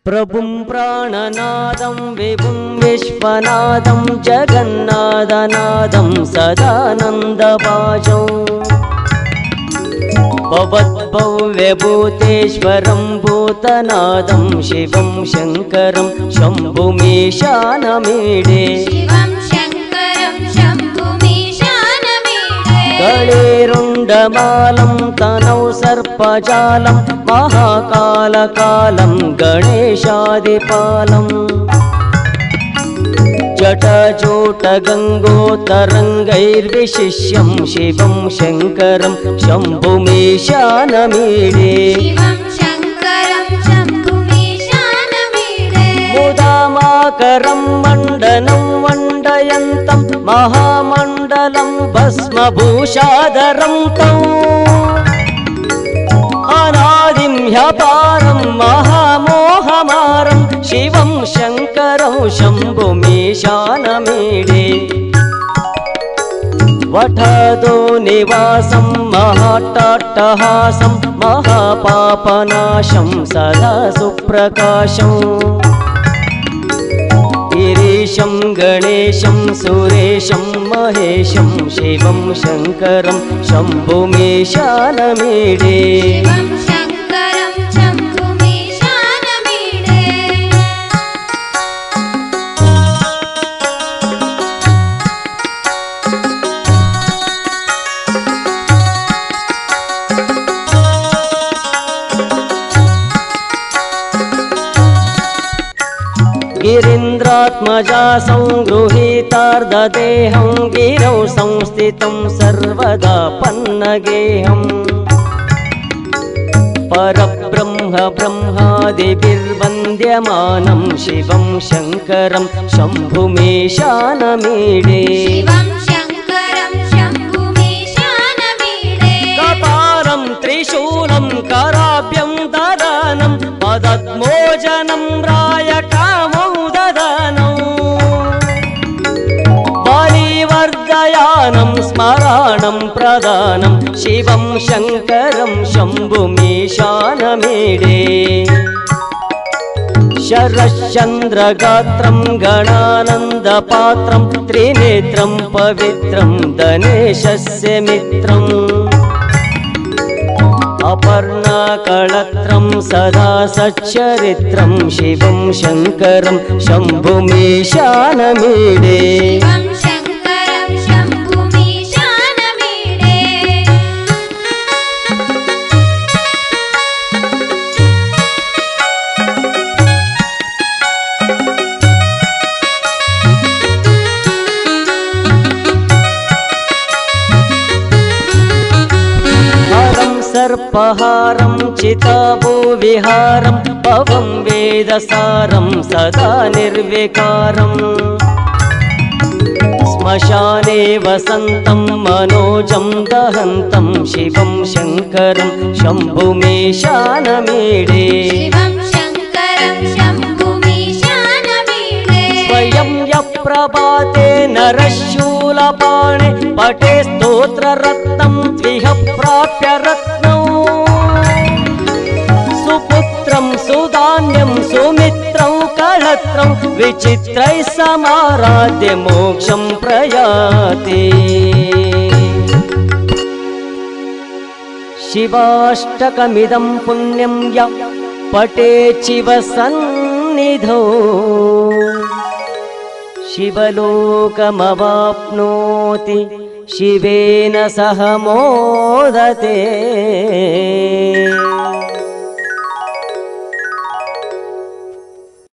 प्रभुं प्राणनादं विभुं विश्वनादं जगन्नाथनादं सदानन्दवाजौ भवद्भव्यभूतेश्वरं भूतनादं शिवं शङ्करं शम्भुमीशानमीडे गळेरुण्डमालं तनौ सर्पजालं महाकालकालं गणेशादिपालम् जटाजूटगङ्गोत्तरङ्गैर्विशिष्यं शिवं शङ्करं शम्भुमीशानमीडे मुदामाकरं मण्डनं मण्डयन्तं महामण्डलं भस्मभूषाधरं तौ अनादिं ह्यपारं महामोहमारं शिवं शङ्करं शम्भुमीशानमीडे वठदो निवासं महाट्टहासं महापापनाशं सदा सुप्रकाशं गिरीशं गणेशं सुरेशं महेशं शिवं शङ्करं शम्भुमीशानमीडे गिरीन्द्रात्मजा संगृहीतार्धदेहं गिरौ संस्थितं सर्वदा पन्नगेहम् परब्रह्म ब्रह्मादिभिर्वन्द्यमानं शिवं शङ्करं शम्भुमीशानमीडे कपालं त्रिशूलं कराभ्यं ददानं पदद्मोजनं रायकामौ बलिवर्धयानं स्मराणं प्रदानं शिवं शङ्करं शम्भुमीशानमीडे शरश्चन्द्रगात्रं गणानन्दपात्रं त्रिनेत्रं पवित्रं गणेशस्य मित्रम् अपर्णाकळत्रं सदा सच्चरित्रं शिवं शङ्करं शम्भुमीशानमीडे सर्पहारं चिताभूविहारं पवं वेदसारं सदा निर्विकारम् श्मशाने वसन्तं मनोजं दहन्तं शिवं शङ्करं शम्भुमीशानमीडे स्वयं यप्रभाते नरशूलपाणे पटे स्तोत्ररत्नं त्विह प्राप्य रत्नौ सुपुत्रं सुधान्यं सुमित्रं कळत्रं विचित्रैः समाराध्य मोक्षं प्रयाति शिवाष्टकमिदं पुण्यं य पठेत् शिवसन्निधौ शिवलोकमवाप्नोति शिवेन सह मोदते।